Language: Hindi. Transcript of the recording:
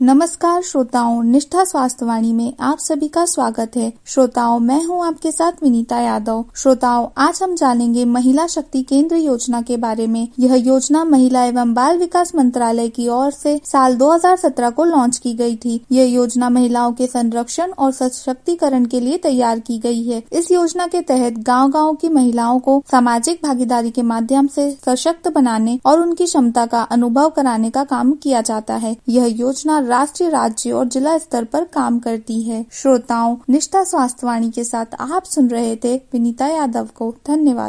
नमस्कार श्रोताओं, निष्ठा स्वास्थ्यवाणी में आप सभी का स्वागत है। श्रोताओं, मैं हूं आपके साथ विनीता यादव। श्रोताओं, आज हम जानेंगे महिला शक्ति केंद्र योजना के बारे में। यह योजना महिला एवं बाल विकास मंत्रालय की ओर से साल 2017 को लॉन्च की गई थी। यह योजना महिलाओं के संरक्षण और सशक्तिकरण के लिए तैयार की गई है। इस योजना के तहत गाँव-गाँव की महिलाओं को सामाजिक भागीदारी के माध्यम से सशक्त बनाने और उनकी क्षमता का अनुभव कराने का काम किया जाता है। यह योजना राष्ट्रीय, राज्य और जिला स्तर पर काम करती है। श्रोताओं, निष्ठा स्वास्थ्यवाणी के साथ आप सुन रहे थे विनीता यादव को। धन्यवाद।